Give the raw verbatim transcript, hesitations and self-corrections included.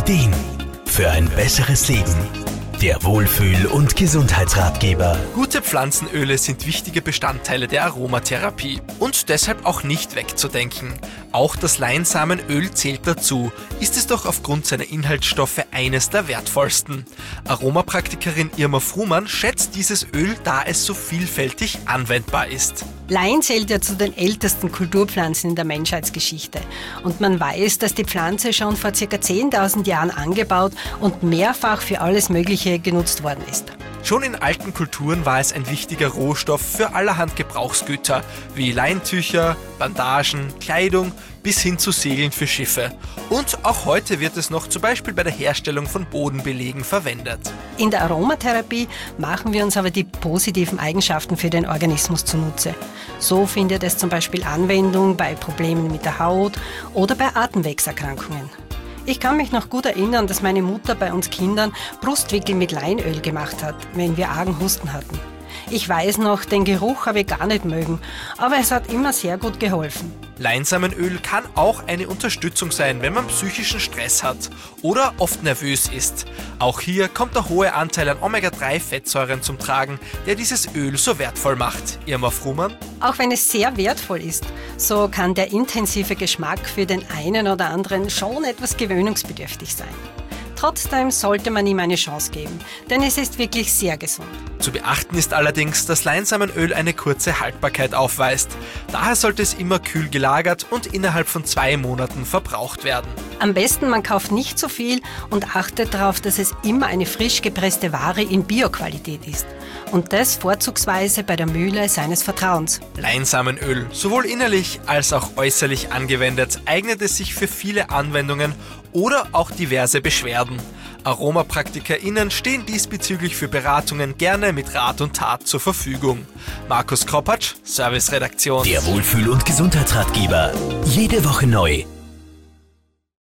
Ideen für ein besseres Leben. Der Wohlfühl- und Gesundheitsratgeber. Gute Pflanzenöle sind wichtige Bestandteile der Aromatherapie und deshalb auch nicht wegzudenken. Auch das Leinsamenöl zählt dazu, ist es doch aufgrund seiner Inhaltsstoffe eines der wertvollsten. Aromapraktikerin Irma Frumann schätzt dieses Öl, da es so vielfältig anwendbar ist. Lein zählt ja zu den ältesten Kulturpflanzen in der Menschheitsgeschichte. Und man weiß, dass die Pflanze schon vor ca. zehntausend Jahren angebaut und mehrfach für alles Mögliche genutzt worden ist. Schon in alten Kulturen war es ein wichtiger Rohstoff für allerhand Gebrauchsgüter, wie Leintücher, Bandagen, Kleidung bis hin zu Segeln für Schiffe. Und auch heute wird es noch zum Beispiel bei der Herstellung von Bodenbelegen verwendet. In der Aromatherapie machen wir uns aber die positiven Eigenschaften für den Organismus zunutze. So findet es zum Beispiel Anwendung bei Problemen mit der Haut oder bei Atemwegserkrankungen. Ich kann mich noch gut erinnern, dass meine Mutter bei uns Kindern Brustwickel mit Leinöl gemacht hat, wenn wir argen Husten hatten. Ich weiß noch, den Geruch habe ich gar nicht mögen, aber es hat immer sehr gut geholfen. Leinsamenöl kann auch eine Unterstützung sein, wenn man psychischen Stress hat oder oft nervös ist. Auch hier kommt der hohe Anteil an Omega drei Fettsäuren zum Tragen, der dieses Öl so wertvoll macht. Irma Frumann? Auch wenn es sehr wertvoll ist, so kann der intensive Geschmack für den einen oder anderen schon etwas gewöhnungsbedürftig sein. Trotzdem sollte man ihm eine Chance geben, denn es ist wirklich sehr gesund. Zu beachten ist allerdings, dass Leinsamenöl eine kurze Haltbarkeit aufweist. Daher sollte es immer kühl gelagert und innerhalb von zwei Monaten verbraucht werden. Am besten, man kauft nicht zu viel und achtet darauf, dass es immer eine frisch gepresste Ware in Bioqualität ist. Und das vorzugsweise bei der Mühle seines Vertrauens. Leinsamenöl, sowohl innerlich als auch äußerlich angewendet, eignet es sich für viele Anwendungen oder auch diverse Beschwerden. AromapraktikerInnen stehen diesbezüglich für Beratungen gerne mit Rat und Tat zur Verfügung. Markus Kropatsch, Serviceredaktion. Der Wohlfühl- und Gesundheitsratgeber. Jede Woche neu.